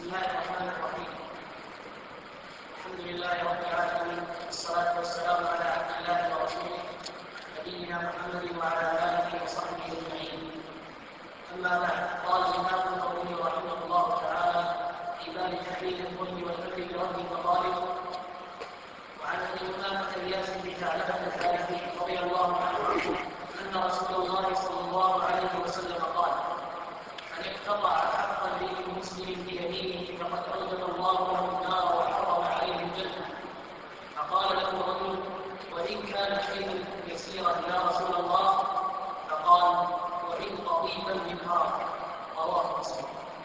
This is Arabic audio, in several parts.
الله الرحمن الرحيم. الحمد لله رب العالمين، والصلاة والسلام على عبد الله ورسوله نبينا محمد وعلى آله وصحبه أجمعين. أما بعد، قال الإمام النووي رحمه الله تعالى في باب تحريم الظلم والفكر برد المظالم: وعن ابي امامه الياس بن ثعلبه الحارثي رضي الله عنه ان رسول الله صلى الله عليه وسلم قال: من اقتطع حق امرئ مسلم بيمينه فقد اوجب الله له النار وحرم عليه الجنه. فقال له الرجل: وان كان شيئا يسيرا يا رسول الله؟ فقال: وان قضيبا من نار. رواه مسلم.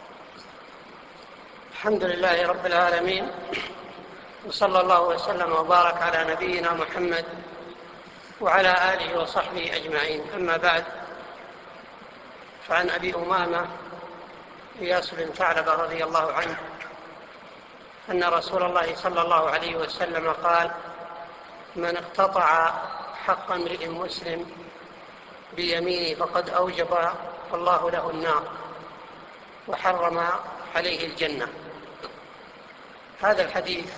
الحمد لله رب العالمين، وصلى الله وسلم وبارك على نبينا محمد وعلى آله وصحبه أجمعين. أما بعد، فعن أبي أمامة إياس بن ثعلبة رضي الله عنه أن رسول الله صلى الله عليه وسلم قال: من اقتطع حق امرئ مسلم بيمينه فقد أوجب الله له النار وحرم عليه الجنة. هذا الحديث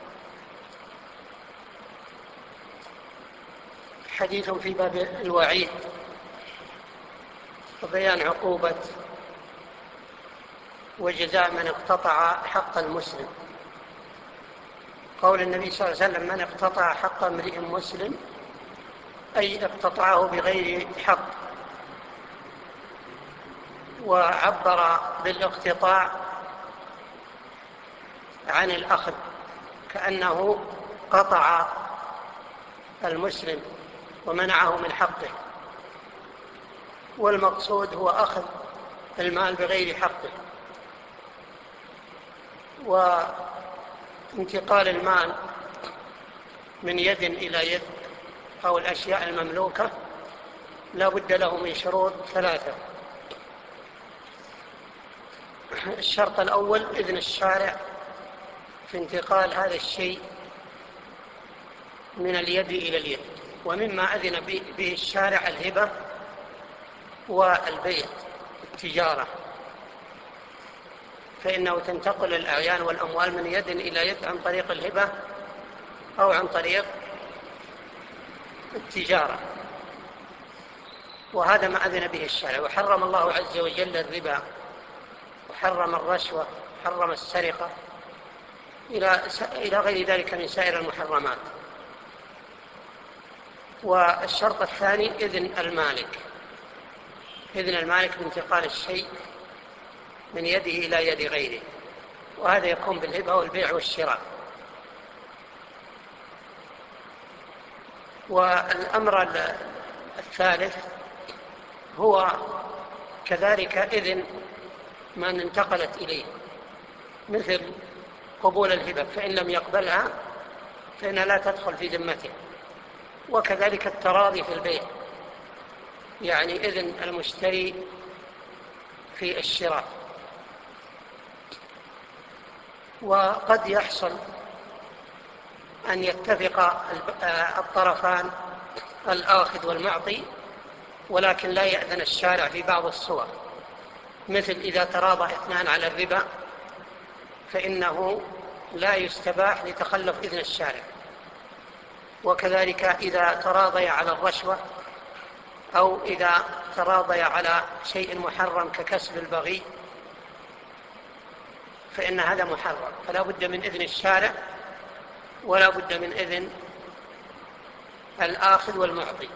حديث في باب الوعيد وبيان عقوبة وجزاء من اقتطع حق المسلم. قول النبي صلى الله عليه وسلم: من اقتطع حق امرئ مسلم، أي اقتطعه بغير حق، وعبر بالاقتطاع عن الأخذ، كأنه قطع المسلم ومنعه من حقه، والمقصود هو أخذ المال بغير حقه. وانتقال المال من يد إلى يد أو الأشياء المملوكة لا بد له من شروط ثلاثة. الشرط الأول: إذن الشارع في انتقال هذا الشيء من اليد إلى اليد. ومما أذن به الشارع الهبة والبيع، التجارة، فإنه تنتقل الأعيان والأموال من يد إلى يد عن طريق الهبة أو عن طريق التجارة، وهذا ما أذن به الشارع. وحرم الله عز وجل الربا، وحرم الرشوة، وحرم السرقة، إلى غير ذلك من سائر المحرمات. والشرط الثاني: إذن المالك، إذن المالك بانتقال الشيء من يده إلى يد غيره، وهذا يكون بالهبة والبيع والشراء. والأمر الثالث هو كذلك إذن من انتقلت إليه، مثل قبول الهبة، فإن لم يقبلها فإنها لا تدخل في ذمته. وكذلك التراضي في البيع، يعني إذن المشتري في الشراء. وقد يحصل أن يتفق الطرفان الآخذ والمعطي، ولكن لا يأذن الشارع في بعض الصور، مثل إذا تراضى اثنان على الربا فإنه لا يستباح لتخلف إذن الشارع. وكذلك إذا تراضي على الرشوة، أو إذا تراضي على شيء محرم ككسب البغي، فإن هذا محرم، فلا بد من إذن الشارع ولا بد من إذن الآخذ والمعطي.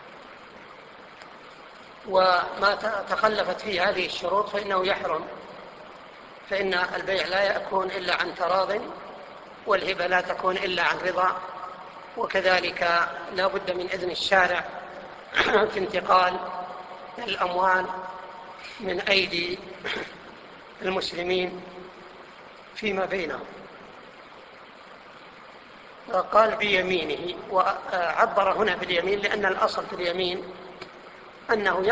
وما تخلفت فيه هذه الشروط فإنه يحرم، فإن البيع لا يكون إلا عن تراض، والهبة لا تكون إلا عن رضا. وكذلك لا بد من إذن الشارع في انتقال الأموال من أيدي المسلمين فيما بينهم. قال بيمينه، وعبر هنا باليمين لأن الأصل في اليمين أنه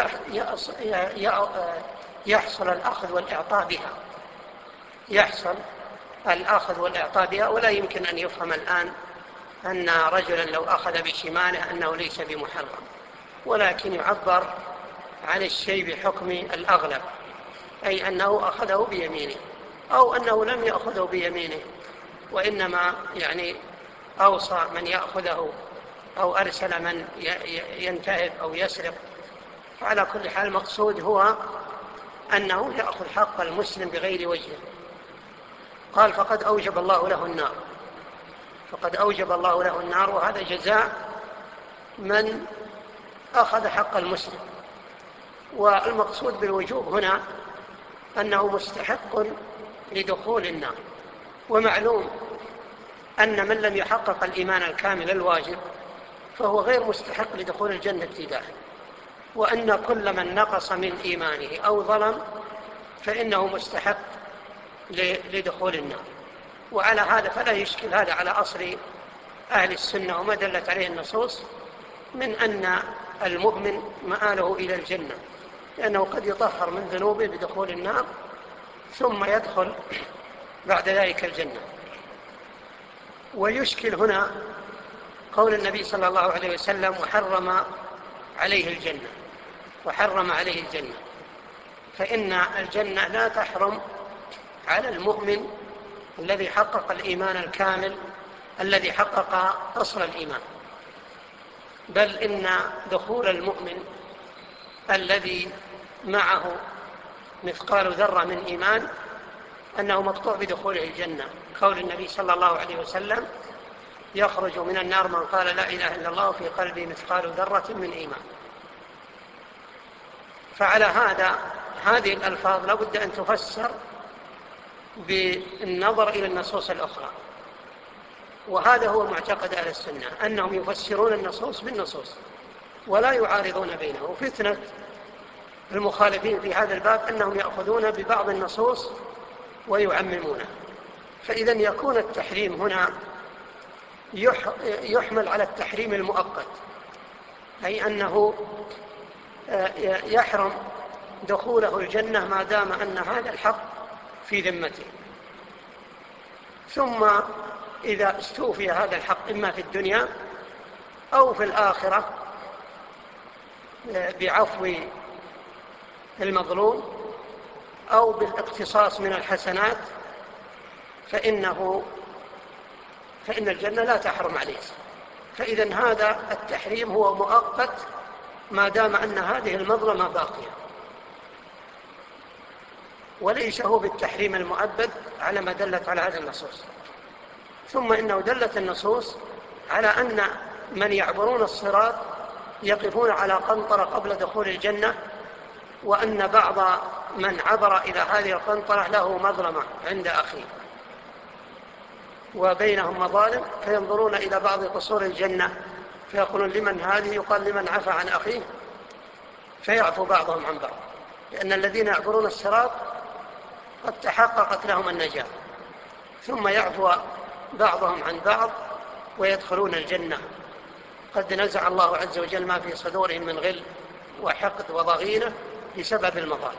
يحصل الأخذ والإعطاء بها، يحصل الأخذ والإعطاء بها. ولا يمكن أن يفهم الآن أن رجلا لو أخذ بشماله أنه ليس بمحرم، ولكن يعبر عن الشيء بحكم الأغلب، أي أنه أخذه بيمينه أو أنه لم يأخذه بيمينه وإنما أوصى من يأخذه أو أرسل من ينتهب أو يسرق. فعلى كل حال المقصود هو أنه يأخذ حق المسلم بغير وجه. قال فقد أوجب الله له النار، فقد أوجب الله له النار، وهذا جزاء من أخذ حق المسلم. والمقصود بالوجوب هنا أنه مستحق لدخول النار. ومعلوم أن من لم يحقق الإيمان الكامل الواجب فهو غير مستحق لدخول الجنة ابتداء، وأن كل من نقص من إيمانه أو ظلم فإنه مستحق لدخول النار. وعلى هذا فلا يشكل هذا على أصل أهل السنة وما دلت عليه النصوص من أن المؤمن مآله إلى الجنة، لأنه قد يطهر من ذنوبه بدخول النار ثم يدخل بعد ذلك الجنة. ويشكل هنا قول النبي صلى الله عليه وسلم وحرم عليه الجنة، وحرم عليه الجنة، فإن الجنة لا تحرم على المؤمن الذي حقق الإيمان الكامل الذي حقق أصل الإيمان، بل إن دخول المؤمن الذي معه مثقال ذرة من إيمان أنه مقطوع بدخوله الجنة. قول النبي صلى الله عليه وسلم يخرج من النار من قال لا إله إلا الله في قلبه مثقال ذرة من إيمان. فعلى هذا هذه الألفاظ لابد أن تفسر بالنظر إلى النصوص الأخرى، وهذا هو معتقد أهل السنة أنهم يفسرون النصوص بالنصوص ولا يعارضون بينه. وفتنة المخالفين في هذا الباب أنهم يأخذون ببعض النصوص ويعممونه. فإذا يكون التحريم هنا يحمل على التحريم المؤقت، أي أنه يحرم دخوله الجنة ما دام أن هذا الحق في ذمته، ثم إذا استوفي هذا الحق إما في الدنيا أو في الآخرة بعفو المظلوم أو بالاقتصاص من الحسنات فإن الجنة لا تحرم عليه. فإذا هذا التحريم هو مؤقت ما دام أن هذه المظلمة باقية، وليس هو بالتحريم المؤبد على ما دلت على هذا النصوص. ثم إنه دلت النصوص على أن من يعبرون الصراط يقفون على قنطرة قبل دخول الجنة، وأن بعض من عبر إلى هذه القنطرة له مظلمة عند أخيه وبينهم مظالم، فينظرون إلى بعض قصور الجنة فيقولون لمن هذه؟ يقال لمن عفى عن أخيه، فيعفو بعضهم عن بعض، لأن الذين يعبرون الصراط قد تحققت لهم النجاة، ثم يعفو بعضهم عن بعض ويدخلون الجنة. قد نزع الله عز وجل ما في صدورهم من غل وحقد وضغينة بسبب المظالم.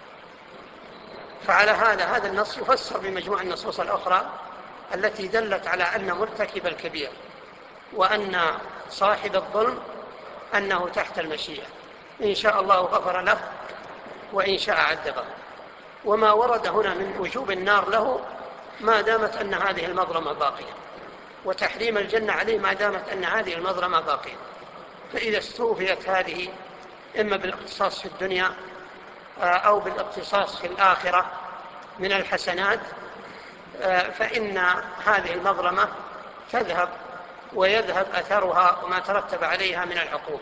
فعلى هذا النص يفسر بمجموع النصوص الأخرى التي دلت على أن مرتكب الكبير وأن صاحب الظلم أنه تحت المشيئة، إن شاء الله غفر له وإن شاء عذبه. وما ورد هنا من وجوب النار له ما دامت أن هذه المظلمة باقية، وتحريم الجنة عليه ما دامت أن هذه المظلمة باقية. فإذا استوفيت هذه إما بالاقتصاص في الدنيا أو بالاقتصاص في الآخرة من الحسنات فإن هذه المظلمة تذهب ويذهب أثرها وما ترتب عليها من العقوبة.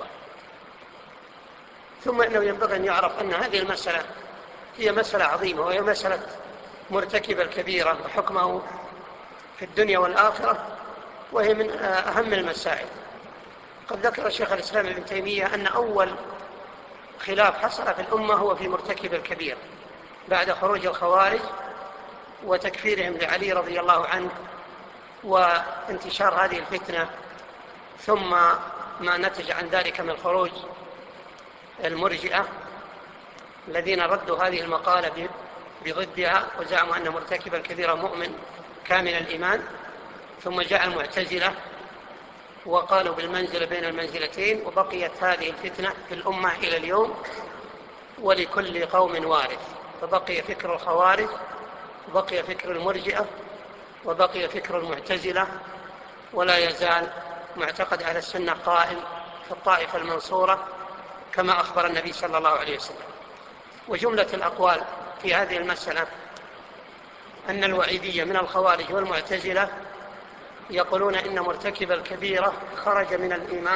ثم إنه ينبغي أن يعرف أن هذه المسألة هي مسألة عظيمة، وهي مسألة مرتكب الكبيرة وحكمه في الدنيا والآخرة، وهي من أهم المسائل. قد ذكر الشيخ الإسلام ابن تيمية أن أول خلاف حصل في الأمة هو في مرتكب الكبيرة بعد خروج الخوارج وتكفيرهم لعلي رضي الله عنه وانتشار هذه الفتنة، ثم ما نتج عن ذلك من خروج المرجئة الذين ردوا هذه المقالة بضدها وزعموا أن مرتكب الكبيرة مؤمن كامل الإيمان. ثم جاء المعتزلة وقالوا بالمنزلة بين المنزلتين، وبقيت هذه الفتنة في الأمة إلى اليوم، ولكل قوم وارث. فبقي فكر الخوارج بقي فكر المرجئة وبقي فكر المعتزلة، ولا يزال معتقد أهل السنة قائم في الطائفة المنصورة كما أخبر النبي صلى الله عليه وسلم. وجملة الأقوال في هذه المسألة أن الوعيدية من الخوارج والمعتزلة يقولون إن مرتكب الكبيرة خرج من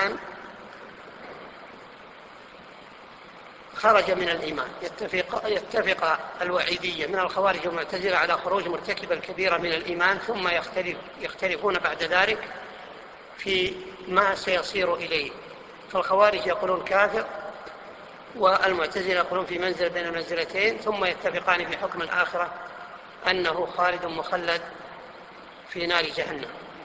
الإيمان. يتفق الوعيدية من الخوارج والمعتزلة على خروج مرتكب الكبيرة من الإيمان، ثم يختلفون بعد ذلك في ما سيصير إليه. فالخوارج يقولون كافر، والمعتزلة يقولون في منزل بين المنزلتين، ثم يتفقان في حكم الآخرة أنه خالد مخلد في نار جهنم.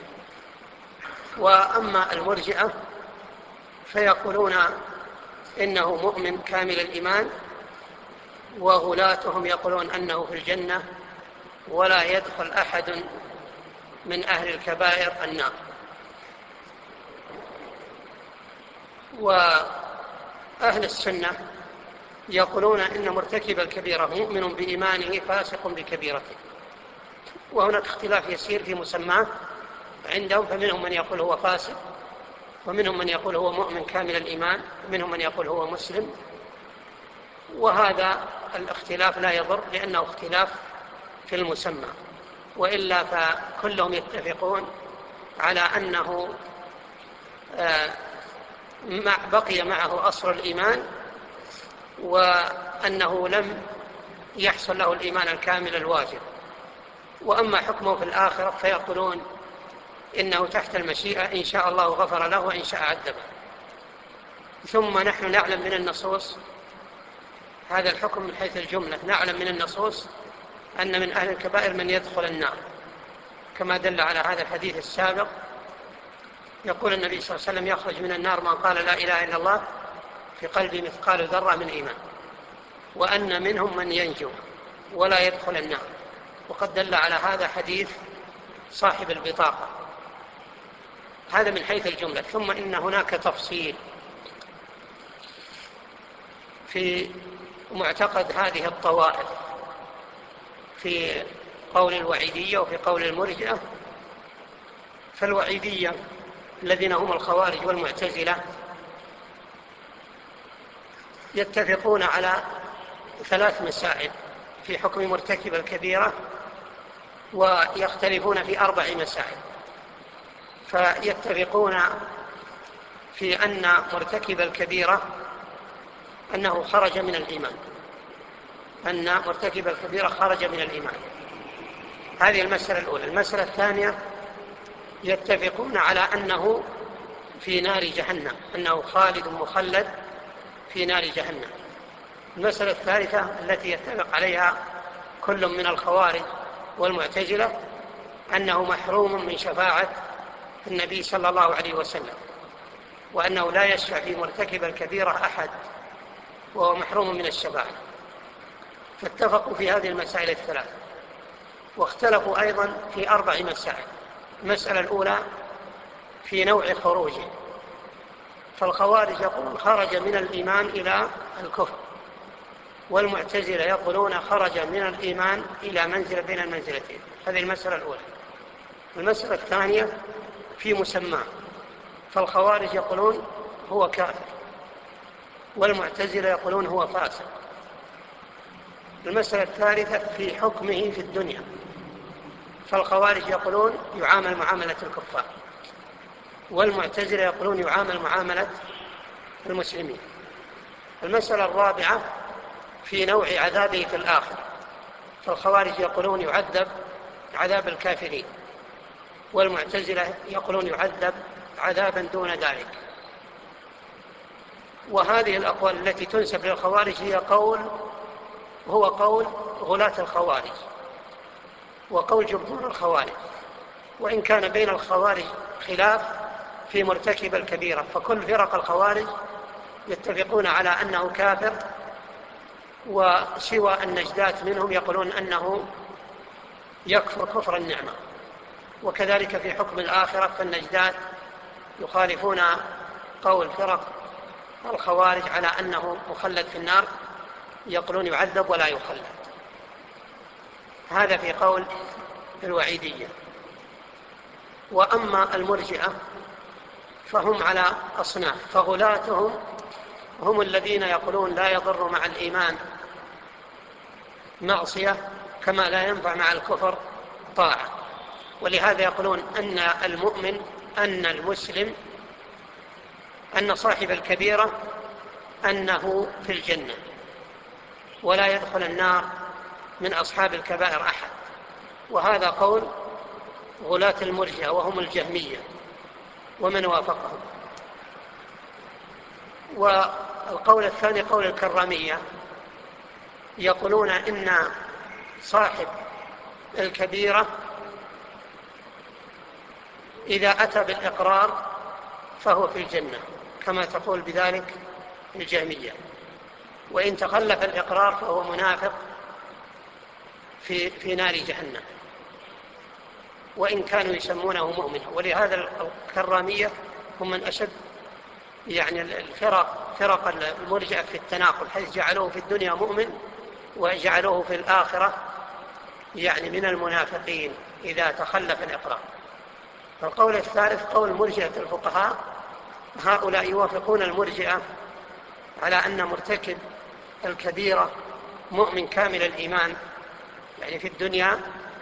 وأما المرجئة فيقولون إنه مؤمن كامل الإيمان، وغلاتهم يقولون أنه في الجنة ولا يدخل أحد من أهل الكبائر النار. وأهل السنة يقولون إن مرتكب الكبيرة مؤمن بإيمانه فاسق بكبيرته. وهناك اختلاف يسير في مسماه عندهم، فمنهم من يقول هو فاسق، ومنهم من يقول هو مؤمن كامل الإيمان، ومنهم من يقول هو مسلم. وهذا الاختلاف لا يضر لأنه اختلاف في المسمى، وإلا فكلهم يتفقون على أنه بقي معه أصل الإيمان، وأنه لم يحصل له الإيمان الكامل الواجب. وأما حكمه في الآخرة فيقولون إنه تحت المشيئة، إن شاء الله غفر له وإن شاء عذبه. ثم نحن نعلم من النصوص هذا الحكم من حيث الجملة، نعلم من النصوص أن من أهل الكبائر من يدخل النار، كما دل على هذا الحديث السابق. يقول النبي صلى الله عليه وسلم: يخرج من النار من قال لا إله إلا الله في قلبه مثقال ذرة من إيمان، وأن منهم من ينجو ولا يدخل النار. وقد دل على هذا حديث صاحب البطاقة. هذا من حيث الجملة. ثم إن هناك تفصيل في معتقد هذه الطوائف في قول الوعيدية وفي قول المرجئة. فالوعيدية الذين هم الخوارج والمعتزلة يتفقون على 3 مسائل في حكم مرتكب الكبيرة، ويختلفون في 4 مسائل. فيتفقون في أن مرتكب الكبيرة أنه خرج من الإيمان، أن مرتكب الكبيرة خرج من الإيمان. هذه المسألة الأولى. المسألة الثانية يتفقون على أنه في نار جهنم، أنه خالد مخلد في نار جهنم. المسألة الثالثة التي يتفق عليها كل من الخوارج والمعتزلة أنه محروم من شفاعة النبي صلى الله عليه وسلم، وأنه لا يشفع في مرتكب الكبيرة أحد، وهو محروم من الشفاعة. فاتفقوا في هذه المسائل ال3، واختلفوا أيضا في 4 مسائل. المسألة الأولى في نوع خروجه. فالخوارج يقولون خرج من الإيمان إلى الكفر، والمعتزلة يقولون خرج من الإيمان إلى منزلة بين المنزلتين. هذه المسألة الأولى. المسألة الثانية في مسمى. فالخوارج يقولون هو كافر، والمعتزلة يقولون هو فاسق. المسألة الثالثة في حكمه في الدنيا. فالخوارج يقولون يعامل معاملة الكفار، والمعتزلة يقولون يعامل معاملة المسلمين. المسألة الرابعة في نوع عذابه في الآخرة. فالخوارج يقولون يعذب عذاب الكافرين، والمعتزلة يقولون يعذب عذابا دون ذلك. وهذه الأقوال التي تنسب للخوارج هو قول غلاة الخوارج وقول جمهور الخوارج، وإن كان بين الخوارج خلاف في مرتكب الكبيرة. فكل فرق الخوارج يتفقون على أنه كافر، وسوى النجدات منهم يقولون أنه يكفر كفر النعمة. وكذلك في حكم الآخرة فالنجدات يخالفون قول فرق الخوارج على أنه مخلد في النار، يقولون يعذب ولا يخلد. هذا في قول الوعيدية. وأما المرجئة فهم على أصناف، فغلاتهم هم الذين يقولون لا يضر مع الإيمان معصية كما لا ينفع مع الكفر طاعة، ولهذا يقولون أن المؤمن، أن المسلم، أن صاحب الكبيرة أنه في الجنة ولا يدخل النار من أصحاب الكبائر أحد. وهذا قول غلاة المرجئة وهم الجهمية ومن وافقهم. والقول الثاني قول الكرامية، يقولون إن صاحب الكبيرة إذا أتى بالإقرار فهو في الجنة كما تقول بذلك الجهمية، وإن تخلف الإقرار فهو منافق في نار جهنم، وإن كانوا يسمونه مؤمنا. ولهذا الكرامية هم من أشد يعني فرق المرجئة في التناقض، حيث جعلوه في الدنيا مؤمن وجعلوه في الآخرة يعني من المنافقين إذا تخلف الإقرار. القول الثالث قول مرجئة الفقهاء، هؤلاء يوافقون المرجئة على أن مرتكب الكبيرة مؤمن كامل الإيمان يعني في الدنيا،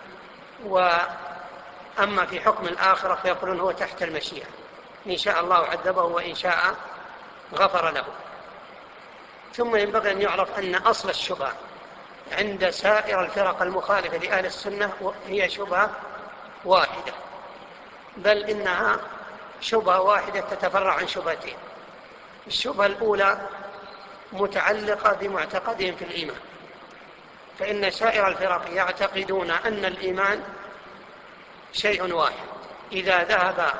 وأما في حكم الآخرة فيقولون هو تحت المشيئة، إن شاء الله عذبه وإن شاء غفر له. ثم ينبغي أن يعرف أن أصل الشبهة عند سائر الفرق المخالفة لأهل السنة هي شبهة واحدة، بل إنها شبهة واحدة تتفرع عن شبهتين. الشبهة الأولى متعلقة بمعتقدهم في الإيمان، فإن سائر الفرق يعتقدون أن الإيمان شيء واحد، إذا ذهب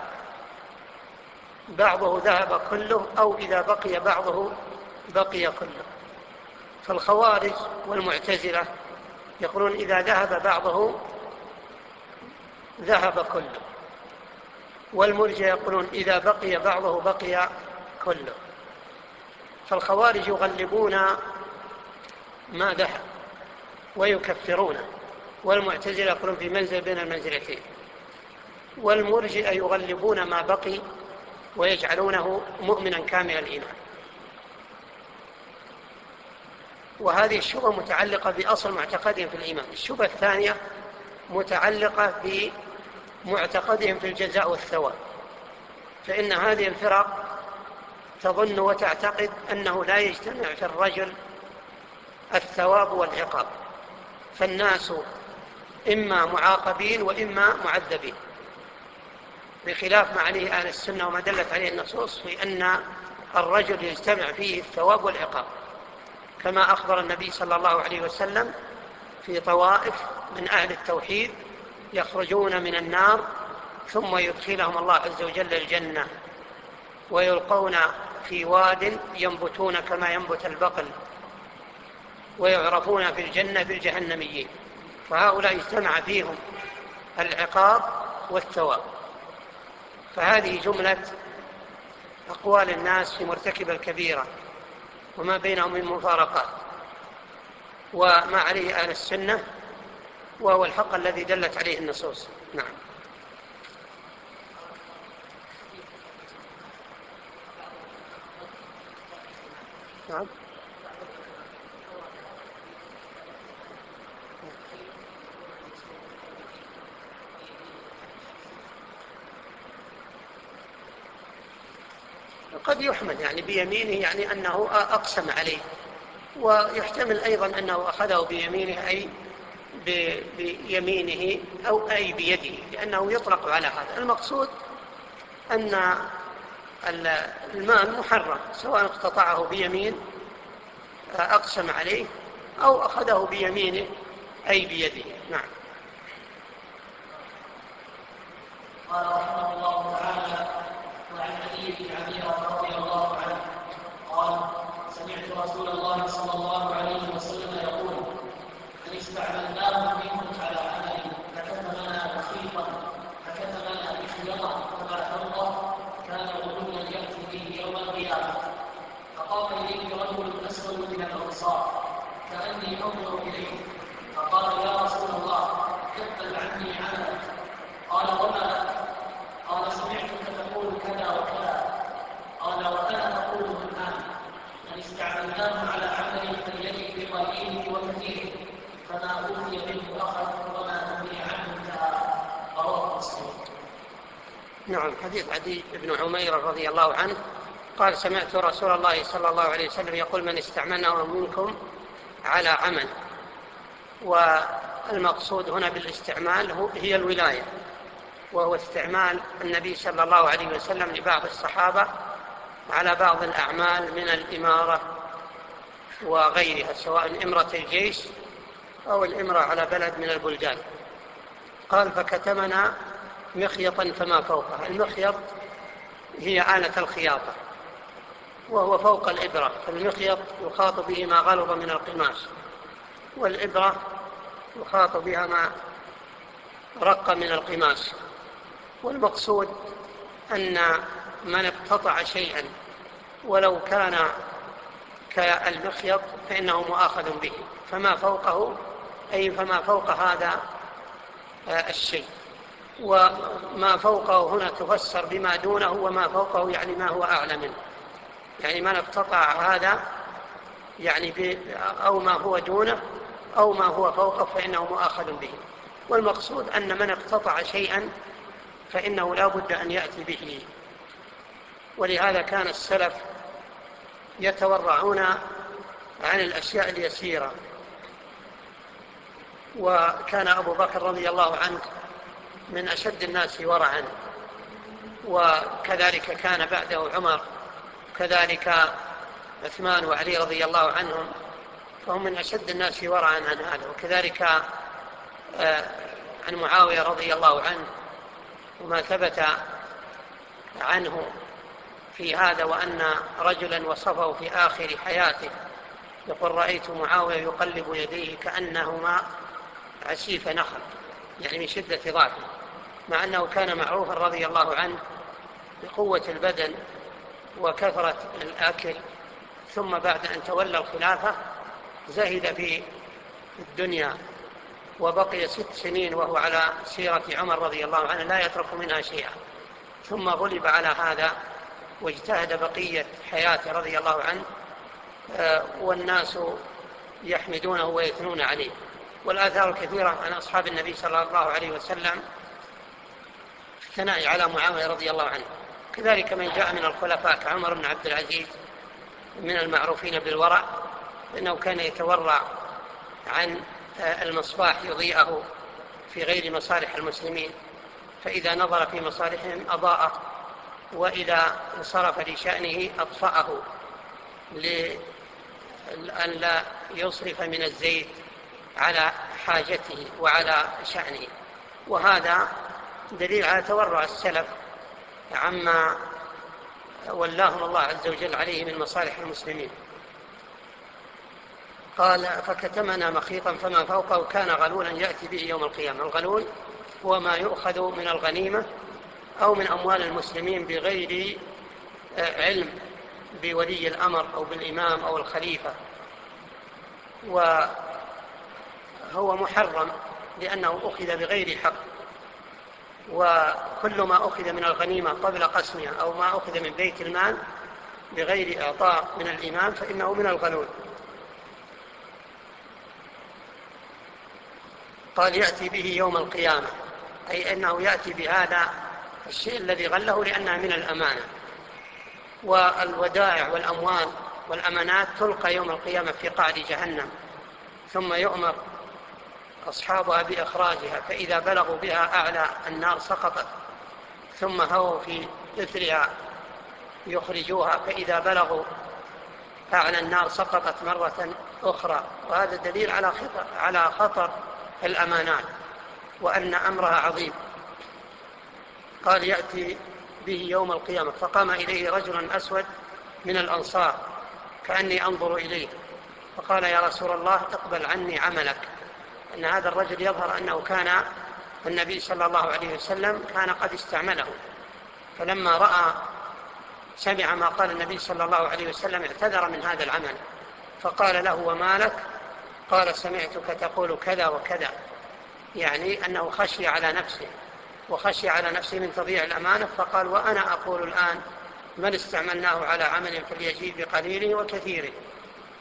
بعضه ذهب كله، أو إذا بقي بعضه بقي كله. فالخوارج والمعتزلة يقولون إذا ذهب بعضه ذهب كله، والمرجئة يقولون إذا بقي بعضه بقي كله. فالخوارج يغلبون ما ذهب ويكفرونه، والمعتزلة يقولون في منزل بين المنزلتين، والمرجئة يغلبون ما بقي ويجعلونه مؤمنا كامل الإيمان. وهذه الشبهة متعلقة بأصل معتقدهم في الإيمان. الشبهة الثانية متعلقة بمعتقدهم في الجزاء والثواب، فإن هذه الفرق تظن وتعتقد أنه لا يجتمع في الرجل الثواب والعقاب، فالناس إما معاقبين وإما معذبين، بخلاف ما عليه أهل السنة وما دلت عليه النصوص في أن الرجل يجتمع فيه الثواب والعقاب، كما أخبر النبي صلى الله عليه وسلم في طوائف من أهل التوحيد يخرجون من النار ثم يدخلهم الله عز وجل الجنة، ويلقون في واد ينبتون كما ينبت البقل، ويعرفون في الجنة بالجهنميين. فهؤلاء اجتمع فيهم العقاب والثواب. فهذه جملة أقوال الناس في مرتكب الكبيرة وما بينهم من مفارقات، وما عليه أهل السنة وهو الحق الذي دلت عليه النصوص. نعم. نعم. قد يحمل يعني بيمينه، يعني أنه أقسم عليه، ويحتمل أيضا أنه أخذه بيمينه أي بيمينه أو أي بيده، لأنه يطلق على هذا. المقصود أن المال محرم، سواء اقتطعه بيمين أقسم عليه أو أخذه بيمينه أي بيده. نعم. قال رحمه الله تعالى: وعن علي بن عبيرة رضي الله عنه قال: سمعت رسول الله صلى الله عليه وسلم يقول: من استعملناه منكم على عمل فكتمنا بخيطا فما فوقه كان غلولا يأتي به يوم القيامة. فقام إليه رجل أسود من الأنصار كأني أنظر إليه، فقال: يا رسول الله، يكون فيه فما أوتي منه أخذ وما نهي عنه انتهى. رواه مسلم. نعم. حديث عدي بن عمير رضي الله عنه قال سمعت رسول الله صلى الله عليه وسلم يقول من استعملنا منكم على عمل. والمقصود هنا بالاستعمال هي الولاية، وهو استعمال النبي صلى الله عليه وسلم لبعض الصحابة على بعض الأعمال من الإمارة وغيرها، سواء إمرة الجيش أو الإمرة على بلد من البلدان. قال فكتمنا مخيطا فما فوقها. المخيط هي آلة الخياطة وهو فوق الإبرة، فالمخيط يخاط به ما غلظ من القماش، والإبرة يخاط بها ما رق من القماش. والمقصود أن من اقتطع شيئا ولو كان كالمخيط فإنه مؤاخذ به، فما فوقه أي فما فوق هذا الشيء. وما فوقه هنا تفسر بما دونه، وما فوقه يعني ما هو أعلى منه، يعني من اقتطع هذا يعني أو ما هو دونه أو ما هو فوقه فإنه مؤاخذ به. والمقصود أن من اقتطع شيئا فإنه لا بد أن يأتي به. ولهذا كان السلف يتورعون عن الأشياء اليسيرة. وكان أبو بكر رضي الله عنه من أشد الناس ورعا، وكذلك كان بعده عمر، كذلك عثمان وعلي رضي الله عنهم، فهم من أشد الناس ورعا عن هذا. وكذلك عن معاوية رضي الله عنه وما ثبت عنه في هذا، وأن رجلا وصفه في آخر حياته يقول رأيت معاوية يقلب يديه كأنهما عسيف نخل، يعني من شدة ضعفه، مع أنه كان معروفا رضي الله عنه بقوة البدن وكثرة الأكل، ثم بعد أن تولى الخلافة زهد في الدنيا وبقي 6 سنين وهو على سيرة عمر رضي الله عنه لا يترك منها شيئا، ثم غلب على هذا واجتهد بقية حياته رضي الله عنه، والناس يحمدونه ويثنون عليه. والآثار الكثيرة عن أصحاب النبي صلى الله عليه وسلم في الثناء على معاوية رضي الله عنه. كذلك من جاء من الخلفاء كعمر بن عبد العزيز من المعروفين بالورع، إنه كان يتورع عن المصباح يضيئه في غير مصالح المسلمين، فإذا نظر في مصالحهم أضاءه، وإذا انصرف لشأنه أطفأه لأن يصرف من الزيت على حاجته وعلى شأنه. وهذا دليل على تورع السلف عما ولاهم الله عز وجل عليه من مصالح المسلمين. قال فكتمنا مخيطا فما فوقه كان غلولا يأتي به يوم القيامة. الغلول هو ما يؤخذ من الغنيمة أو من أموال المسلمين بغير علم بولي الأمر أو بالإمام أو الخليفة، وهو محرم لأنه أخذ بغير حق. وكل ما أخذ من الغنيمة قبل قسمها أو ما أخذ من بيت المال بغير إعطاء من الإمام فإنه من الغلول. قال يأتي به يوم القيامة، أي أنه يأتي بهذا الشيء الذي غله لأنها من الأمانة. والودائع والأموال والأمانات تلقى يوم القيامة في قعر جهنم، ثم يؤمر أصحابها بإخراجها، فإذا بلغوا بها أعلى النار سقطت، ثم هووا في إثرها يخرجوها، فإذا بلغوا أعلى النار سقطت مرة أخرى. وهذا دليل على خطر الأمانات وأن أمرها عظيم. قال يأتي به يوم القيامة فقام إليه رجل أسود من الأنصار كأني أنظر إليه، فقال يا رسول الله اقبل عني عملك. أن هذا الرجل يظهر أنه كان النبي صلى الله عليه وسلم كان قد استعمله، فلما سمع ما قال النبي صلى الله عليه وسلم اعتذر من هذا العمل، فقال له وما لك؟ قال سمعتك تقول كذا وكذا، يعني أنه خشي على نفسه وخشي على نفسه من تضييع الأمانة، فقال وأنا أقول الآن من استعملناه على عمل فليجيء بقليله وكثيره.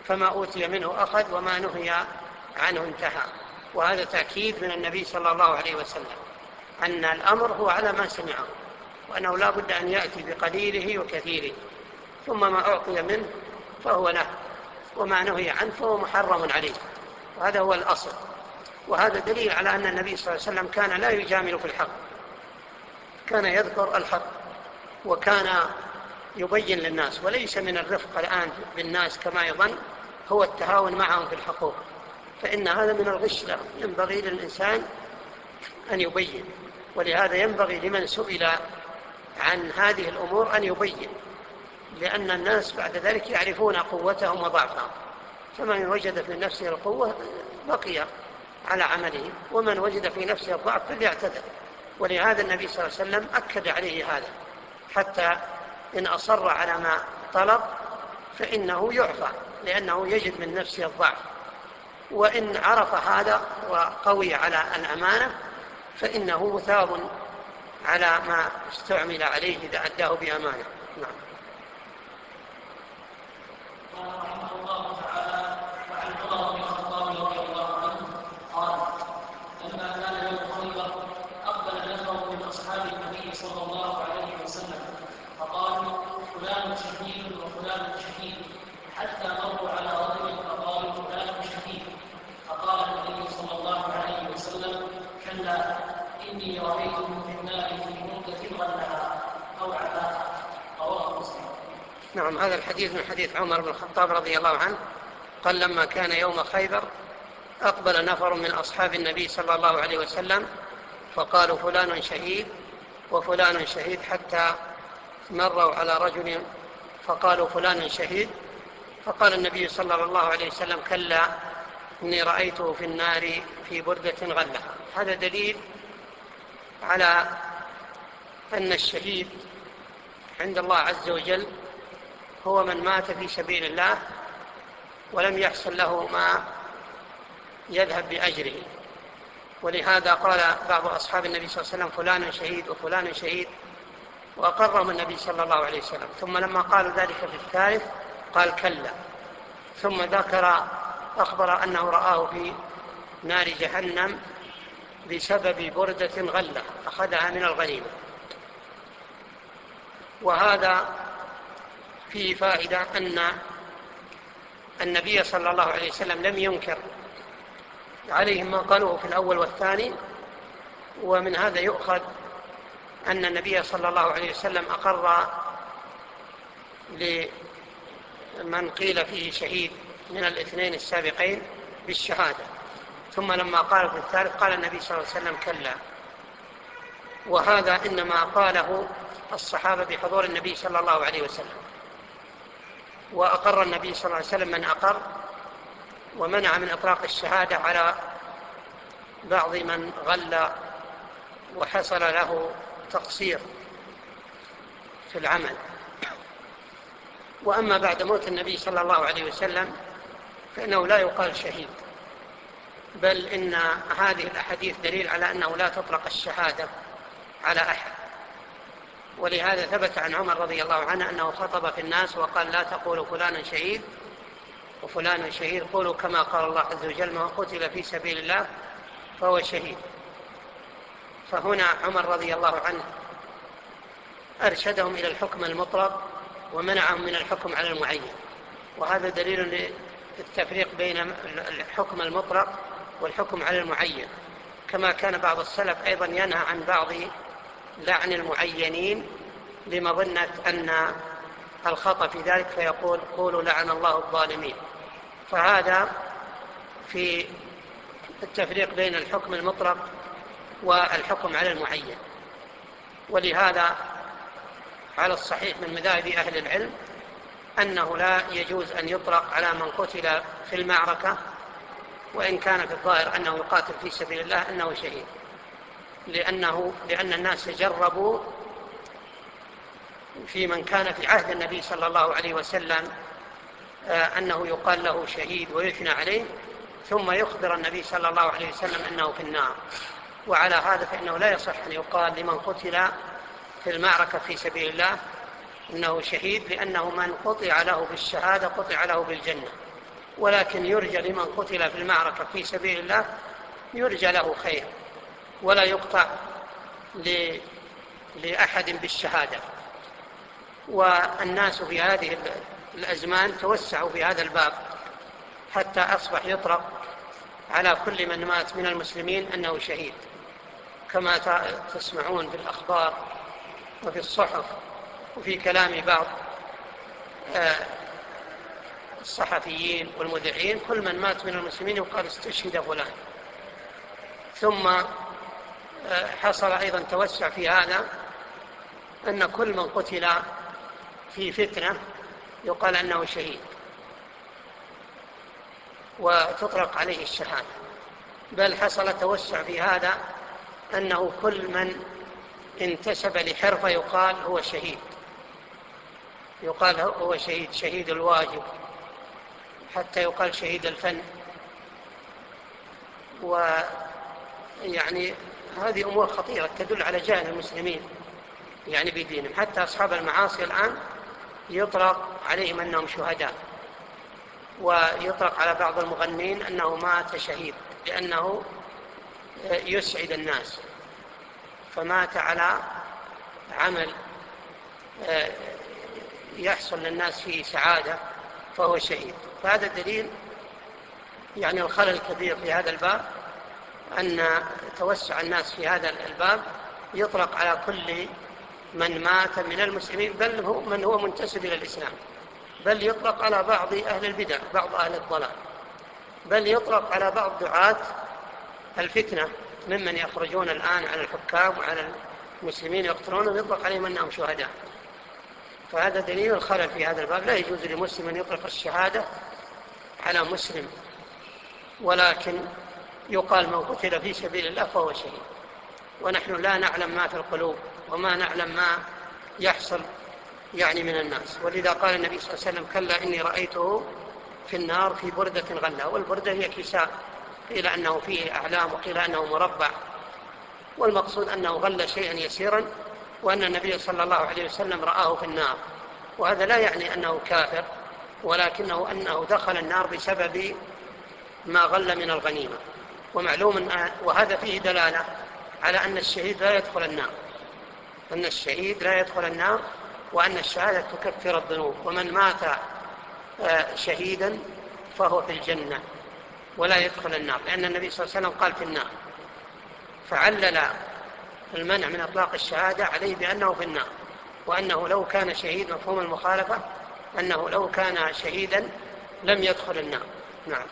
فما أوتي منه أخذ وما نهي عنه انتهى. وهذا تأكيد من النبي صلى الله عليه وسلم أن الأمر هو على ما سمعه، وأنه لا بد أن يأتي بقليله وكثيره، ثم ما أعطي منه فهو له، وما نهي عنه فهو محرم عليه. وهذا هو الأصل. وهذا دليل على أن النبي صلى الله عليه وسلم كان لا يجامل في الحق، كان يذكر الحق وكان يبين للناس. وليس من الرفق الآن بالناس كما يظن هو التهاون معهم في الحقوق، فإن هذا من الغش. لا، ينبغي للإنسان أن يبين. ولهذا ينبغي لمن سئل عن هذه الأمور أن يبين، لأن الناس بعد ذلك يعرفون قوتهم وضعفهم، فمن وجد في نفسه القوة بقي على عمله، ومن وجد في نفسه الضعف فليعتذر. ولهذا النبي صلى الله عليه وسلم أكد عليه هذا، حتى إن أصر على ما طلب فإنه يعفى، لأنه يجد من نفسه الضعف. وإن عرف هذا وقوي على الأمانة فإنه مثاب على ما استعمل عليه إذا أداه بأمانة. نعم. قال رحمه الله تعالى: وعن عمر بن الخطاب رضي الله عنه قال: لما كان يوم خيبر أقبل نفر من أصحاب النبي صلى الله عليه وسلم فقالوا: فلان شهيد وفلان شهيد، حتى مروا على رجل فقالوا: فلان شهيد. فقال النبي صلى الله عليه وسلم: كلا، إني رأيته في النار في مدة غلها أو عباها. رواه مسلم. نعم. هذا الحديث من حديث عمر بن الخطاب رضي الله عنه قال: لما كان يوم خيبر أقبل نفر من أصحاب النبي صلى الله عليه وسلم فقالوا: فلان شهيد وفلان شهيد، حتى مروا على رجل فقالوا: فلان شهيد. فقال النبي صلى الله عليه وسلم: كلا، إني رأيته في النار في بردة غلها. هذا دليل على أن الشهيد عند الله عز وجل هو من مات في سبيل الله ولم يحصل له ما يذهب بأجره. ولهذا قال بعض أصحاب النبي صلى الله عليه وسلم: فلان شهيد وفلان شهيد، وأقرهم النبي صلى الله عليه وسلم. ثم لما قالوا ذلك في الثالث قال: كلا. ثم أخبر أنه رآه في نار جهنم بسبب بردة غلة أخذها من الغنيمة. وهذا فيه فائدة أن النبي صلى الله عليه وسلم لم ينكر عليهم ما قالوه في الأول والثاني. ومن هذا يؤخذ أن النبي صلى الله عليه وسلم أقر لمن قيل فيه شهيد من الاثنين السابقين بالشهادة. ثم لما قال في الثالث قال النبي صلى الله عليه وسلم: كلا. وهذا إنما قاله الصحابة بحضور النبي صلى الله عليه وسلم، وأقر النبي صلى الله عليه وسلم من أقر، ومنع من إطلاق الشهادة على بعض من غل وحصل له تقصير في العمل. وأما بعد موت النبي صلى الله عليه وسلم فإنه لا يقال شهيد، بل إن هذه الأحاديث دليل على أنه لا تطلق الشهادة على أحد. ولهذا ثبت عن عمر رضي الله عنه أنه خطب في الناس وقال: لا تقولوا فلان شهيد وفلان شهيد، قولوا كما قال الله عز وجل: من قتل في سبيل الله فهو شهيد. فهنا عمر رضي الله عنه أرشدهم إلى الحكم المطلق ومنعهم من الحكم على المعين. وهذا دليل للتفريق بين الحكم المطلق والحكم على المعين، كما كان بعض السلف أيضا ينهى عن بعض لعن المعينين لمظنة أن الخطأ في ذلك، فيقول: قولوا لعن الله الظالمين. فهذا في التفريق بين الحكم المطلق والحكم على المعين. ولهذا على الصحيح من مذاهب أهل العلم أنه لا يجوز أن يطلق على من قتل في المعركة، وإن كان في الظاهر أنه يقاتل في سبيل الله، أنه شهيد، لأن الناس جربوا في من كان في عهد النبي صلى الله عليه وسلم أنه يقال له شهيد ويثنى عليه، ثم يخبر النبي صلى الله عليه وسلم أنه في النار. وعلى هذا فإنه لا يصح أن يقال لمن قتل في المعركة في سبيل الله إنه شهيد، لأنه من قطع له بالشهادة قطع له بالجنة، ولكن يرجى لمن قتل في المعركة في سبيل الله يرجى له خير، ولا يقطع لأحد بالشهادة. والناس في هذه الأزمان توسعوا في هذا الباب حتى أصبح يطلق على كل من مات من المسلمين أنه شهيد، كما تسمعون في الأخبار وفي الصحف وفي كلام بعض الصحفيين والمذيعين، كل من مات من المسلمين يقال استشهد فلان. ثم حصل أيضا توسع في هذا أن كل من قتل في فتنة يقال أنه شهيد وتطلق عليه الشهادة. بل حصل توسع في هذا أنه كل من انتسب لحرفة يقال هو شهيد، يقال هو شهيد، شهيد الواجب، حتى يقال شهيد الفن. ويعني هذه أمور خطيرة تدل على جهل المسلمين يعني بدينهم. حتى أصحاب المعاصي الآن يطلق عليهم أنهم شهداء، ويطلق على بعض المغنين أنه مات شهيد لأنه يسعد الناس، فمات على عمل يحصل للناس فيه سعادة فهو شهيد. فهذا دليل يعني الخلل الكبير في هذا الباب، أن توسع الناس في هذا الباب يطلق على كل من مات من المسلمين، بل من هو منتسب إلى الإسلام، بل يطلق على بعض أهل البدع، بعض أهل الضلال، بل يطلق على بعض دعاة الفتنة ممن يخرجون الآن على الحكام وعلى المسلمين يقتلونهم، يطلق عليهم أنهم شهداء. فهذا دليل الخلل في هذا الباب. لا يجوز لمسلم أن يطلق الشهادة على مسلم، ولكن يقال من قتل في سبيل الله فهو شهيد. ونحن لا نعلم ما في القلوب وما نعلم ما يحصل يعني من الناس. ولذا قال النبي صلى الله عليه وسلم: كلا إني رأيته في النار في بردة غلة. والبردة هي كساء، قيل أنه فيه أعلام وقيل أنه مربع، والمقصود أنه غل شيئا يسيرا، وأن النبي صلى الله عليه وسلم رآه في النار. وهذا لا يعني أنه كافر، ولكنه أنه دخل النار بسبب ما غل من الغنيمة. ومعلوم وهذا فيه دلالة على أن الشهيد لا يدخل النار، أن الشهيد لا يدخل النار، وأن الشهادة تكفر الذنوب. ومن مات شهيدا فهو في الجنة ولا يدخل النار، لأن النبي صلى الله عليه وسلم قال في النار، فعلل المنع من إطلاق الشهادة عليه بأنه في النار، وأنه لو كان شهيد، مفهوم المخالفة أنه لو كان شهيدا لم يدخل النار. نعم.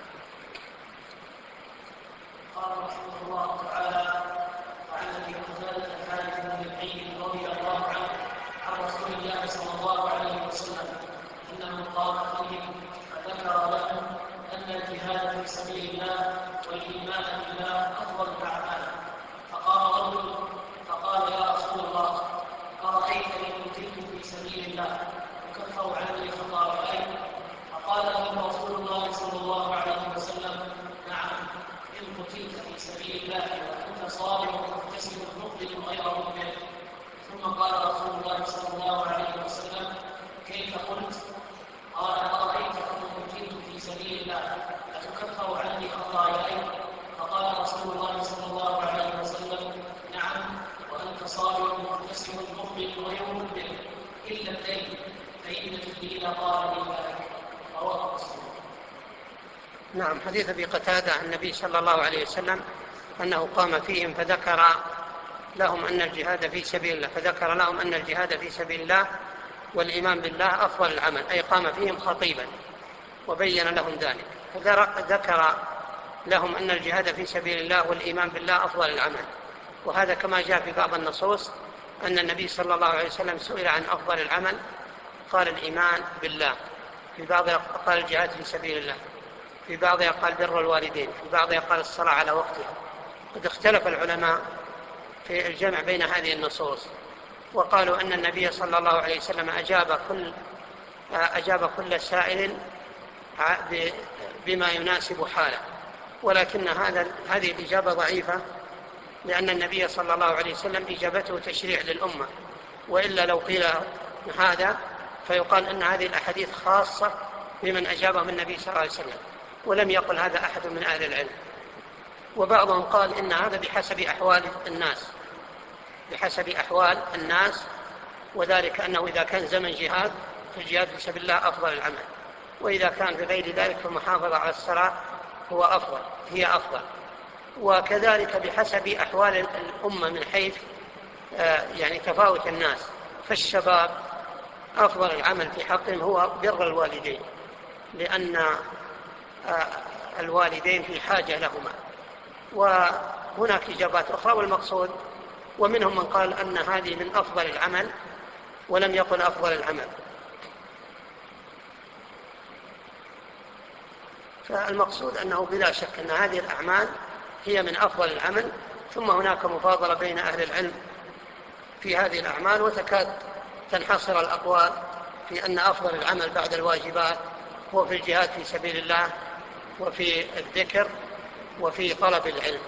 قال رحمه الله تعالى: وعن ابي قتاده الحارث بن العين رضي الله عنه عن رسول الله صلى الله عليه وسلم انه قال فيهم فذكر لهم ان الجهاد في سبيل الله والايمان بالله افضل الاعمال. فقام رجل فقال: يا رسول الله، ارايت ان قتلت في سبيل الله تكفر عني خطاياي؟ فقال له رسول الله صلى الله عليه وسلم: نعم، إن قتلت في سبيل الله وأنت صابر محتسب مقبل غير مقبل. ثم قال رسول الله صلى الله عليه وسلم: كيف قلت؟ قال: أرأيت أن قتلت في سبيل الله أتكفر عني خطاياي؟ فقال رسول الله صلى الله عليه وسلم: نعم، وأنت صابر محتسب مقبل غير مقبل إلا الدين، فإن جبريل قال لي ذلك. رواه مسلم. نعم. حديث أبي قتادة عن النبي صلى الله عليه وسلم أنه قام فيهم فذكر لهم أن الجهاد في سبيل الله، فذكر لهم أن الجهاد في سبيل الله والإيمان بالله أفضل العمل، أي قام فيهم خطيبا وبين لهم ذلك. فذكر لهم أن الجهاد في سبيل الله والإيمان بالله أفضل العمل. وهذا كما جاء في بعض النصوص أن النبي صلى الله عليه وسلم سئل عن أفضل العمل قال الإيمان بالله، في بعض قال الجهاد في سبيل الله، في بعضها قال بر الوالدين، في بعضها قال الصلاة على وقتها. قد اختلف العلماء في الجمع بين هذه النصوص، وقالوا أن النبي صلى الله عليه وسلم أجاب كل سائل بما يناسب حاله، ولكن هذه الإجابة ضعيفة، لأن النبي صلى الله عليه وسلم إجابته تشريع للأمة، وإلا لو قيل هذا فيقال أن هذه الأحاديث خاصة بمن أجابهم النبي صلى الله عليه وسلم، ولم يقل هذا أحد من أهل العلم. وبعضهم قال إن هذا بحسب أحوال الناس، وذلك أنه إذا كان زمن جهاد فالجهاد في سبيل الله أفضل العمل، وإذا كان في غير ذلك فالمحافظة على الصلاة هي أفضل. وكذلك بحسب أحوال الأمة من حيث يعني تفاوت الناس، فالشباب أفضل العمل في حقهم هو بر الوالدين، لأن الوالدين في حاجة لهما. وهناك إجابات أخرى، والمقصود ومنهم من قال أن هذه من أفضل العمل ولم يقل أفضل العمل. فالمقصود أنه بلا شك أن هذه الأعمال هي من أفضل العمل، ثم هناك مفاضلة بين أهل العلم في هذه الأعمال، وتكاد تنحصر الأقوال في أن أفضل العمل بعد الواجبات هو في الجهاد في سبيل الله، وفي الذكر، وفي طلب العلم،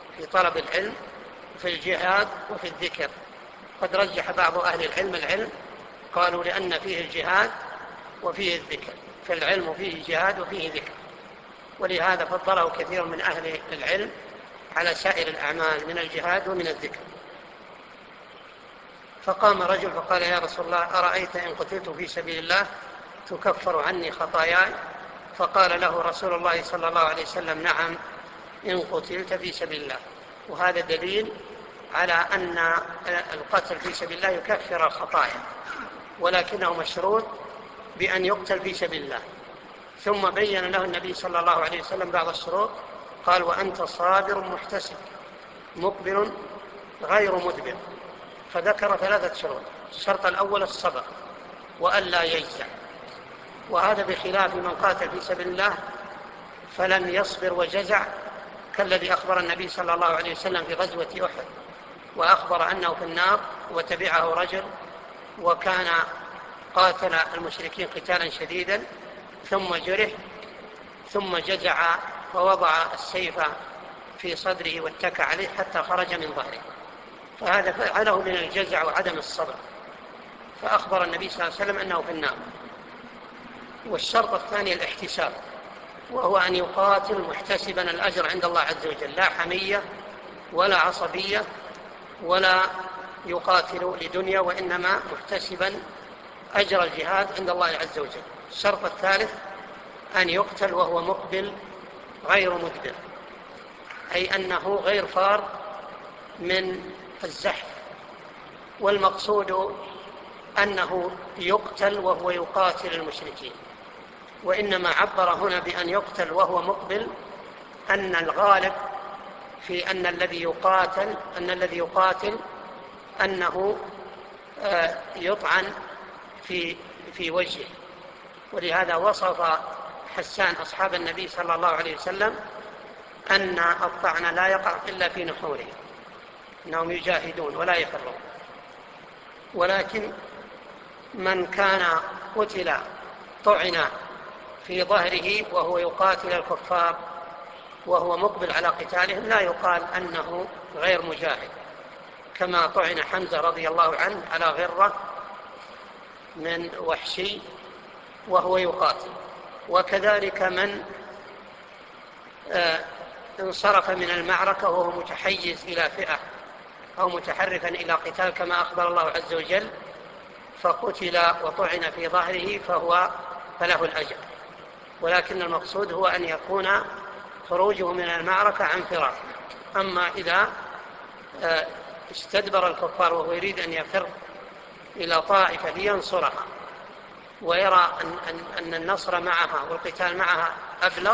في الجهاد وفي الذكر. قد رجح بعض أهل العلم قالوا لأن فيه الجهاد وفيه الذكر، فالعلم فيه جهاد وفيه ذكر، ولهذا فضله كثير من أهل العلم على سائر الأعمال من الجهاد ومن الذكر. فقام رجل فقال: يا رسول الله، أرأيت إن قتلت في سبيل الله تكفر عني خطاياي؟ فقال له رسول الله صلى الله عليه وسلم: نعم، إن قتلت في سبيل الله. وهذا دليل على أن القتل في سبيل الله يكفر الخطايا، ولكنه مشروط بأن يقتل في سبيل الله. ثم بين له النبي صلى الله عليه وسلم بعض الشروط، قال: وأنت صابر محتسب مقبل غير مدبر. فذكر 3 شروط. الشرط الأول الصبر وألا يجزع، وهذا بخلاف من قاتل في سبيل الله فلم يصبر وجزع، كالذي أخبر النبي صلى الله عليه وسلم في غزوة أحد، وأخبر أنه في النار، وتبعه رجل وكان قاتل المشركين قتالا شديدا ثم جرح ثم جزع فوضع السيف في صدره واتكى عليه حتى خرج من ظهره، فهذا فعله من الجزع وعدم الصبر، فأخبر النبي صلى الله عليه وسلم أنه في النار. والشرط الثاني الاحتساب، وهو أن يقاتل محتسبا الأجر عند الله عز وجل، لا حمية ولا عصبية ولا يقاتل لدنيا، وإنما محتسبا أجر الجهاد عند الله عز وجل. الشرط الثالث أن يقتل وهو مقبل غير مدبر، أي أنه غير فار من الزحف. والمقصود أنه يقتل وهو يقاتل المشركين، وإنما عبر هنا بأن يقتل وهو مقبل أن الغالب في أن الذي يقاتل أنه يطعن في وجهه، ولهذا وصف حسان أصحاب النبي صلى الله عليه وسلم أن الطعن لا يقع إلا في نحورهم، أنهم يجاهدون ولا يفرون. ولكن من كان قتل طعن في ظهره وهو يقاتل الكفار وهو مقبل على قتالهم لا يقال أنه غير مجاهد، كما طعن حمزة رضي الله عنه على غرة من وحشي وهو يقاتل. وكذلك من انصرف من المعركة وهو متحيز إلى فئة أو متحرفا إلى قتال، كما أخبر الله عز وجل، فقتل وطعن في ظهره فله الأجر. ولكن المقصود هو أن يكون خروجه من المعركة عن فراق. أما إذا استدبر الكفار وهو يريد أن يفر إلى طائفة لينصرها ويرى أن النصر معها والقتال معها أبلغ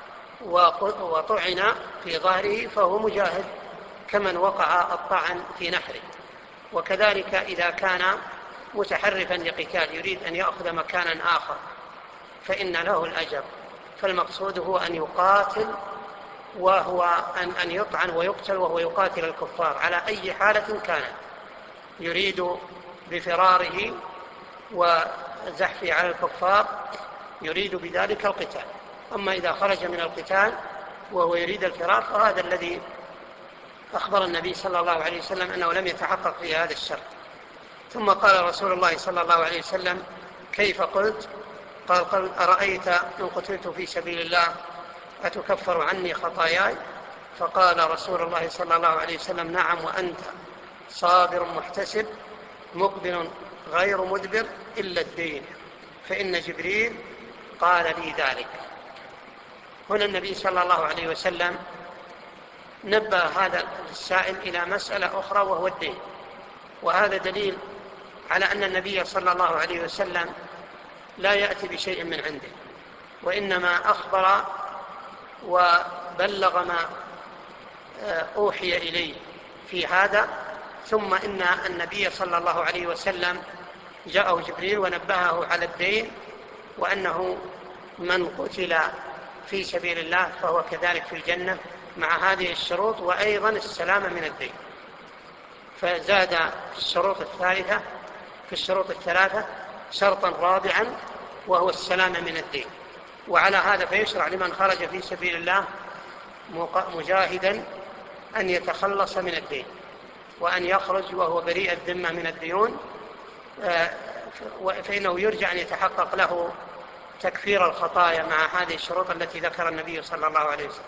وطعن في ظهره فهو مجاهد كمن وقع الطعن في نحره. وكذلك إذا كان متحرفا لقتال يريد أن يأخذ مكانا آخر فإن له الأجر. فالمقصود هو أن يقاتل وهو أن يطعن ويقتل وهو يقاتل الكفار على أي حالة كانت، يريد بفراره وزحفه على الكفار يريد بذلك القتال. أما إذا خرج من القتال وهو يريد الفرار فهذا الذي أخبر النبي صلى الله عليه وسلم أنه لم يتحقق في هذا الشرط. ثم قال رسول الله صلى الله عليه وسلم: كيف قلت؟ قال أرأيت إن قتلت في سبيل الله أتكفر عني خطاياي؟ فقال رسول الله صلى الله عليه وسلم نعم وأنت صابر محتسب مقبل غير مدبر إلا الدين فإن جبريل قال لي ذلك. هنا النبي صلى الله عليه وسلم نبه هذا السائل إلى مسألة أخرى وهو الدين، وهذا دليل على أن النبي صلى الله عليه وسلم لا يأتي بشيء من عنده، وإنما أخبر وبلغ ما أوحي إليه في هذا، ثم إن النبي صلى الله عليه وسلم جاءه جبريل ونبهه على الدين، وأنه من قتل في سبيل الله فهو كذلك في الجنة مع هذه الشروط، وأيضا السلامة من الدين. فزاد في الشروط الثلاثة شرطا رابعا وهو السلامة من الدين. وعلى هذا فيشرع لمن خرج في سبيل الله مجاهدا أن يتخلص من الدين، وأن يخرج وهو بريء الذمة من الديون، فإنه يرجع أن يتحقق له تكفير الخطايا مع هذه الشروط التي ذكر النبي صلى الله عليه وسلم.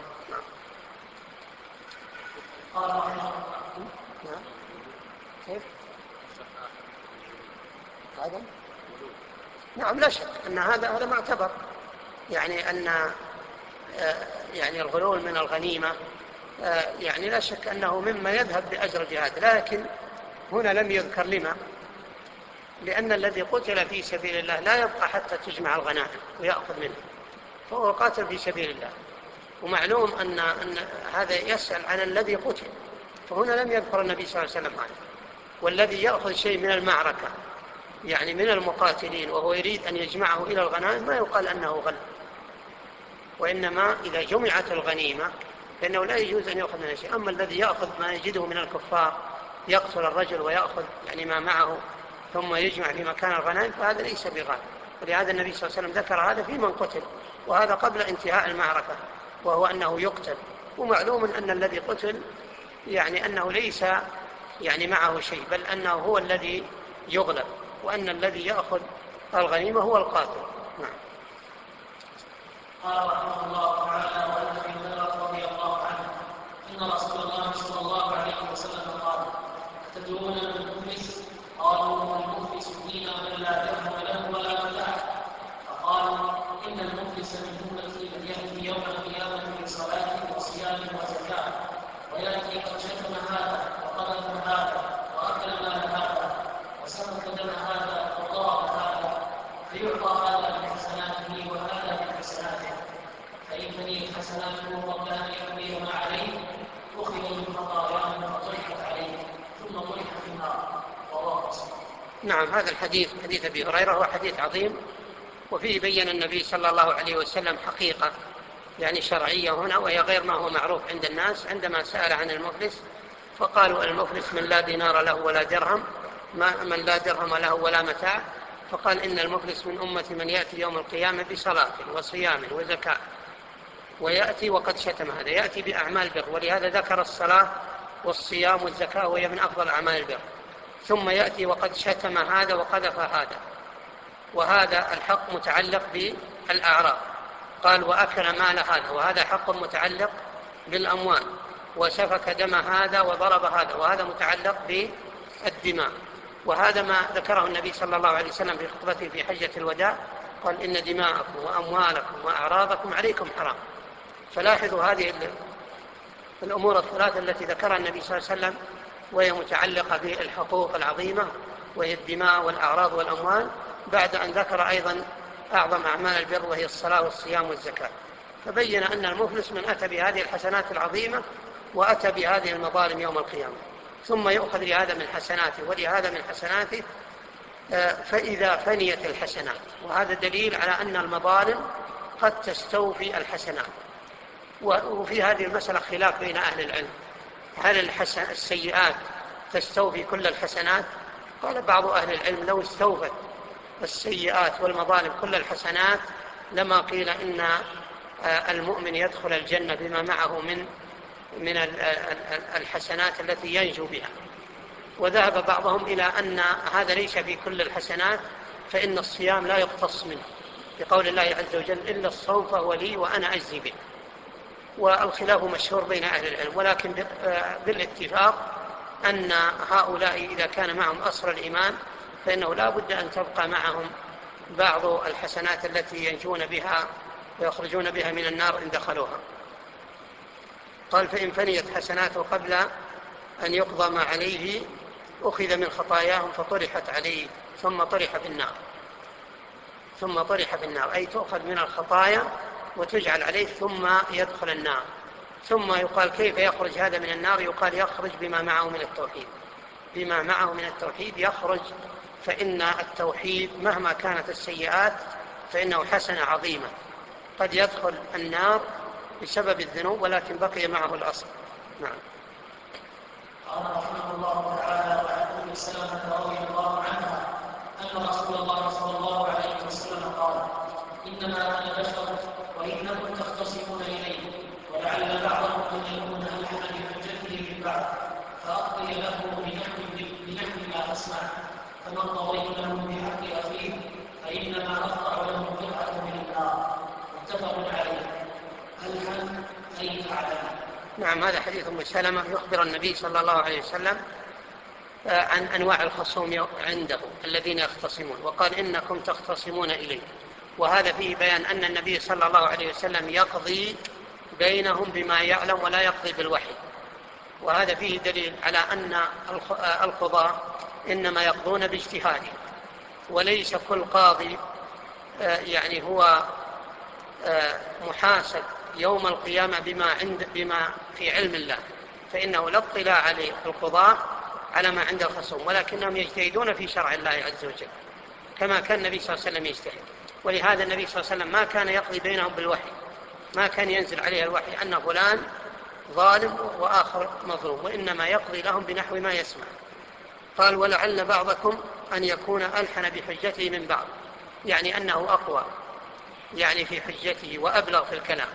نعم لا شك أن هذا معتبر، يعني أن يعني الغلول من الغنيمة يعني لا شك أنه مما يذهب بأجر الجهاد، لكن هنا لم يذكر لما، لأن الذي قتل في سبيل الله لا يبقى حتى تجمع الغنائم ويأخذ منه، فهو قاتل في سبيل الله. ومعلوم أن هذا يسأل عن الذي قتل، فهنا لم يذكر النبي صلى الله عليه وسلم عنه. والذي يأخذ شيء من المعركة يعني من المقاتلين وهو يريد أن يجمعه إلى الغنائم ما يقال أنه غل، وإنما إذا جمعت الغنيمة فإنه لا يجوز أن يأخذ منها شيء. أما الذي يأخذ ما يجده من الكفار يقتل الرجل ويأخذ يعني ما معه ثم يجمع في مكان الغنائم فهذا ليس بغال. ولهذا النبي صلى الله عليه وسلم ذكر هذا في من قتل، وهذا قبل انتهاء المعركة، وهو أنه يقتل. ومعلوم أن الذي قتل يعني أنه ليس يعني معه شيء، بل أنه هو الذي يغلب، وأن الذي يأخذ الغنيمة هو القاتل. نعم. قال رحمه الله تعالى: وعن ابي هريره رضي الله عنه ان رسول الله صلى الله عليه وسلم قال: أتدرون من المفلس؟ قالوا: المفلس فينا من لا درهم له ولا متاع. فقال: ان المفلس من امتي من ياتي يوم القيامه بصلاه وصيام وزكاه، وياتي قد شتم هذا وقذف هذا واكل مال هذا وسفك دم هذا وضرب هذا، فيعطى هذا بحسناته وهذا بحسناته، فإن بنيت حسناته قبل أن يقضي ما عليه أخذ من خطاياه فطرحت عليه ثم طرح في النار. رواه مسلم. نعم، هذا الحديث حديث أبي هريرة هو حديث عظيم، وفيه بين النبي صلى الله عليه وسلم حقيقة يعني شرعية هنا، وهي غير ما هو معروف عند الناس. عندما سأل عن المفلس فقالوا: المفلس من لا دينار له ولا درهم، من لا درهم له ولا متاع. فقال: إن المفلس من أمة من يأتي يوم القيامة بصلاة وصيام وزكاة، ويأتي وقد شتم هذا، يأتي بأعمال بر، ولهذا ذكر الصلاة والصيام والزكاة وهي من أفضل أعمال البر. ثم يأتي وقد شتم هذا وقذف هذا، وهذا الحق متعلق بالأعراض. قال: وأكل مال هذا، وهذا حق متعلق بالأموال. وسفك دم هذا وضرب هذا، وهذا متعلق بالدماء. وهذا ما ذكره النبي صلى الله عليه وسلم في خطبته في حجة الوداع، قال: إن دماءكم وأموالكم وأعراضكم عليكم حرام. فلاحظوا هذه الأمور الثلاثة التي ذكرها النبي صلى الله عليه وسلم، وهي متعلقة بالحقوق العظيمة وهي الدماء والأعراض والأموال، بعد أن ذكر أيضا أعظم أعمال البر وهي الصلاة والصيام والزكاة. فبين أن المفلس من أتى بهذه الحسنات العظيمة وأتى بهذه المظالم يوم القيامة، ثم يؤخذ لهذا من حسناته ولهذا من حسناته، فإذا فنيت الحسنات. وهذا دليل على أن المظالم قد تستوفي الحسنات. وفي هذه المسألة خلاف بين أهل العلم: هل السيئات تستوفي كل الحسنات؟ قال بعض أهل العلم: لو استوفت السيئات والمظالم كل الحسنات لما قيل إن المؤمن يدخل الجنة بما معه من الحسنات التي ينجو بها. وذهب بعضهم إلى أن هذا ليس في كل الحسنات، فإن الصيام لا يقتص منه، بقول الله عز وجل إلا الصوم فهو لي وأنا أجزي به. والخلاف مشهور بين أهل العلم، ولكن بالاتفاق أن هؤلاء إذا كان معهم أصل الإيمان فإنه لا بد أن تبقى معهم بعض الحسنات التي ينجون بها ويخرجون بها من النار إن دخلوها. قال فإن فنيت حسناته قبل أن يقضى ما عليه أخذ من خطاياهم فطرحت عليه ثم طرح في النار، أي تؤخذ من الخطايا وتجعل عليه ثم يدخل النار. ثم يقال كيف يخرج هذا من النار؟ يقال يخرج بما معه من التوحيد يخرج، فإن التوحيد مهما كانت السيئات فإنه حسنة عظيمة. قد يدخل النار بسبب الذنوب ولكن بقي معه الأصل. نعم. قال رحمه الله تعالى: وعن أم سلمة رضي الله عنها أن رسول الله صلى الله عليه وسلم قال: إنما أنا بشر وإنكم تختصمون إلي، ولعل بعضكم أن يكون ألحن بحجته من بعض، فأقضي له بنحو ما أسمع، فمن قضيت له بحق أخيه فإنما أقطع له قطعة من النار. متفق عليه. ألحن أي أعلم. نعم، هذا حديث أم سلمة يخبر النبي صلى الله عليه وسلم عن أنواع الخصوم عنده الذين يختصمون، وقال إنكم تختصمون إليه، وهذا فيه بيان أن النبي صلى الله عليه وسلم يقضي بينهم بما يعلم ولا يقضي بالوحي، وهذا فيه دليل على أن القضاة إنما يقضون باجتهاده، وليس كل قاضي يعني هو محاسب يوم القيامة بما في علم الله، فإنه لا اطلاع عليه القضاة على ما عند الخصوم، ولكنهم يجتهدون في شرع الله عز وجل كما كان النبي صلى الله عليه وسلم يجتهد. ولهذا النبي صلى الله عليه وسلم ما كان يقضي بينهم بالوحي، ما كان ينزل عليه الوحي أن فلان ظالم وآخر مظلوم، وإنما يقضي لهم بنحو ما يسمع. قال ولعل بعضكم أن يكون ألحن بحجته من بعض، يعني أنه أقوى يعني في حجته وأبلغ في الكلام،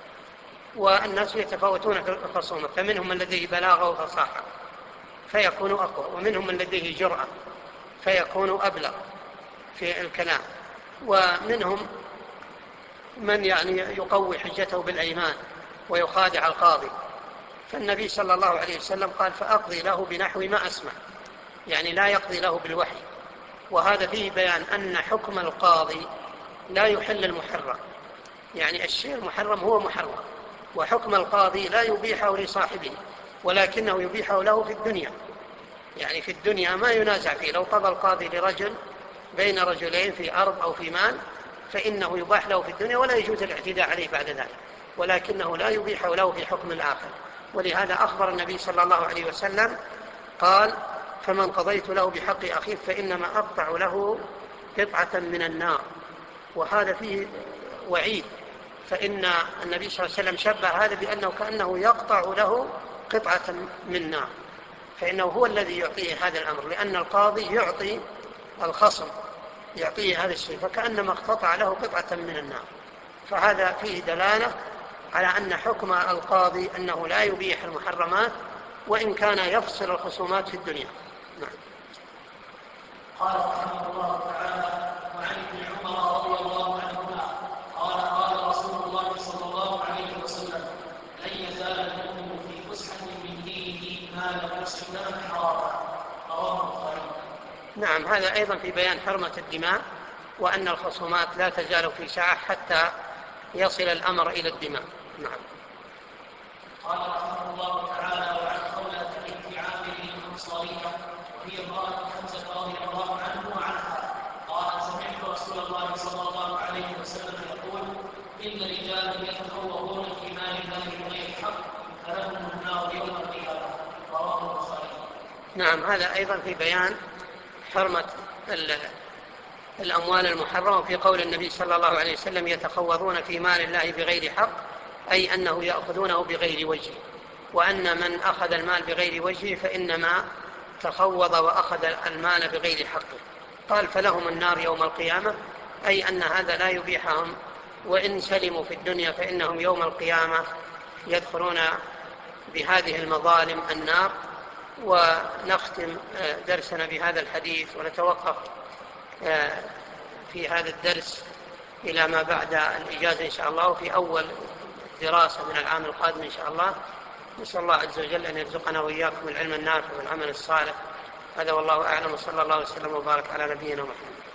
والناس يتفاوتون في الخصومة، فمنهم من لديه بلاغة وفصاحة فيكون أقوى، ومنهم من لديه جرأة فيكون أبلغ في الكلام، ومنهم من يعني يقوي حجته بالأيمان ويخادع القاضي. فالنبي صلى الله عليه وسلم قال فأقضي له بنحو ما أسمع، يعني لا يقضي له بالوحي. وهذا فيه بيان أن حكم القاضي لا يحل المحرم، يعني الشيء المحرم هو محرم، وحكم القاضي لا يبيحه لصاحبه ولكنه يبيحه له في الدنيا، يعني في الدنيا ما ينازع فيه. لو قضى القاضي لرجل بين رجلين في أرض أو في مال فإنه يباح له في الدنيا ولا يجوز الاعتداء عليه بعد ذلك، ولكنه لا يبيح له في حكم الآخر. ولهذا أخبر النبي صلى الله عليه وسلم قال فمن قضيت له بحق أخيه فإنما أقطع له قطعة من النار، وهذا فيه وعيد، فإن النبي صلى الله عليه وسلم شبه هذا بأنه كأنه يقطع له قطعة من نار، فإنه هو الذي يعطيه هذا الأمر، لأن القاضي يعطي الخصم يعطيه هذا الشيء فكأنما اقتطع له قطعة من النار. فهذا فيه دلالة على أن حكم القاضي أنه لا يبيح المحرمات وإن كان يفصل الخصومات في الدنيا. نعم. قال رحمه الله تعالى: وعن ابن عمر رضي الله عنهما قال قال رسول الله صلى الله عليه وسلم: لن يزال المؤمن في فسحة من دينه ما لم يصل دما حراما. رواه البخاري. نعم، هذا أيضا في بيان حرمة الدماء، وأن الخصومات لا تزال في ساعة حتى يصل الأمر إلى الدماء. نعم. قال رحمه الله تعالى: وعن خولة بنت عامر الأنصارية وهي امرأة حمزة رضي الله عنه وعنها قالت: سمعت رسول الله صلى الله عليه وسلم يقول: إن رجالا يتخوضون في مال الله بغير حق فلهم النار يوم القيامة. رواه البخاري. نعم، هذا أيضا في بيان حرمة الأموال المحرمة في قول النبي صلى الله عليه وسلم يتخوضون في مال الله بغير حق، أي أنه يأخذونه بغير وجه، وأن من أخذ المال بغير وجه فإنما تخوض وأخذ المال بغير حقه. قال فلهم النار يوم القيامة، أي أن هذا لا يبيحهم، وإن سلموا في الدنيا فإنهم يوم القيامة يدخلون بهذه المظالم النار. ونختم درسنا بهذا الحديث ونتوقف في هذا الدرس إلى ما بعد الإجازة إن شاء الله، وفي أول دراسة من العام القادم إن شاء الله. نسأل الله عز وجل أن يرزقنا وإياكم العلم النافع والعمل الصالح. هذا والله أعلم، وصلى الله وسلم وبارك على نبينا محمد.